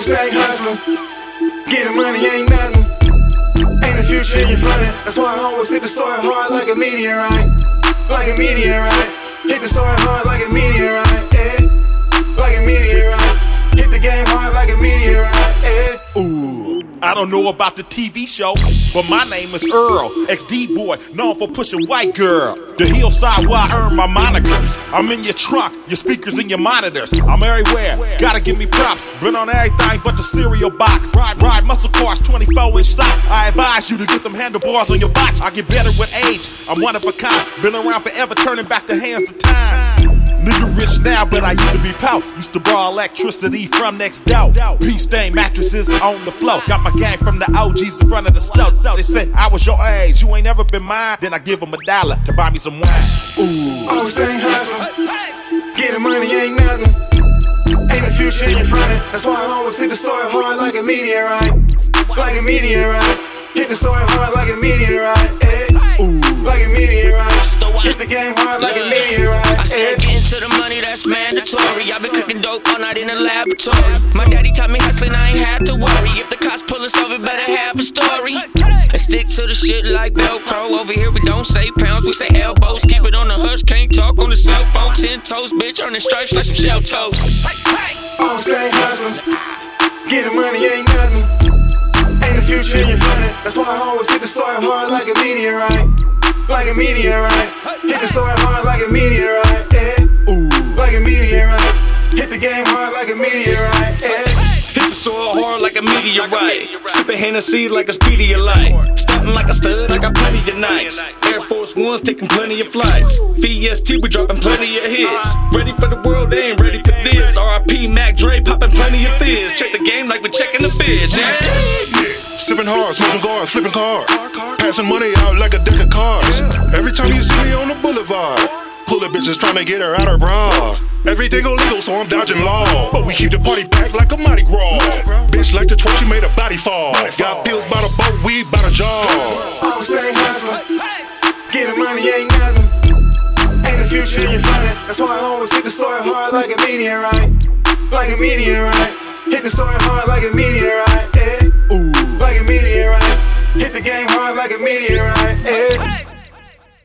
stay hustling. Getting money ain't nothing. Ain't the future in front of. That's why I always hit the soil hard like a meteorite. Like a meteorite. Hit the soil hard like a meteorite. Yeah. Like a meteorite. Hit the game hard like a meteorite. Yeah. Ooh, I don't know about the TV show, but my name is Earl, XD boy, known for pushing white girl. The hillside where I earn my monikers. I'm in your trunk, your speakers and your monitors. I'm everywhere, gotta give me props. Been on everything but the cereal box. Ride muscle cars, 24-inch socks. I advise you to get some handlebars on your box. I get better with age, I'm one of a kind. Been around forever, turning back the hands of time. Nigga rich now, but I used to be pout. Used to borrow electricity from next door. Peace stain mattresses on the floor. Got my gang from the OGs in front of the stove. They said I was your age, you ain't never been mine. Then I give them $1 to buy me some wine. Ooh. Always stay hustling. Getting money ain't nothing. Ain't the future in front of. That's why I always hit the soil hard like a meteorite. Like a meteorite. Hit the soil hard like a meteorite. Yeah. Ooh. Like a meteorite. Hit the game hard like a meteorite. I said getting to the money, that's mandatory. I've been cooking dope all night in the laboratory. My daddy taught me hustling, I ain't had to worry. If the cops pull us over, better have a story. And stick to the shit like Velcro. Over here we don't say pounds, we say elbows. Keep it on the hush, can't talk on the cell phone. 10 toes, bitch, earning stripes like some shell toes. Always stay hustling. Getting money ain't nothing. Ain't the future in front of. That's why I always hit the soil hard like a meteorite. Like a meteorite. Hit the soil hard like a meteorite. Yeah. Ooh. Like a meteorite. Hit the game hard like a meteorite. Yeah. Hit the soil hard like a meteorite. Sipping Hennessy like a Pedialyte. Stunting like a stud, I got plenty of nights. Air Force Ones taking plenty of flights. VST, we dropping plenty of hits. Ready for the world, they ain't ready for this. RIP Mac Dre popping plenty of fizz. Check the game like we checking the biz, yeah. Sipping hard, smoking guards, flipping cars. Passing money out like a deck of cards. Every time you see me on the boulevard, pulling bitches trying to get her out her bra. Everything illegal, so I'm dodging law. But we keep the party packed like a Mardi Gras. Bitch like the twerk, she made a body fall. Got pills by the boat, weed by the jar. Always stay hustling. Getting money ain't nothing. Ain't the future in front of. That's why I always hit the soil hard like a meteorite. Like a meteorite. Hit the soil hard like a meteorite. Yeah. Ooh. Like a meteorite. Hit the game hard like a meteorite. Yeah.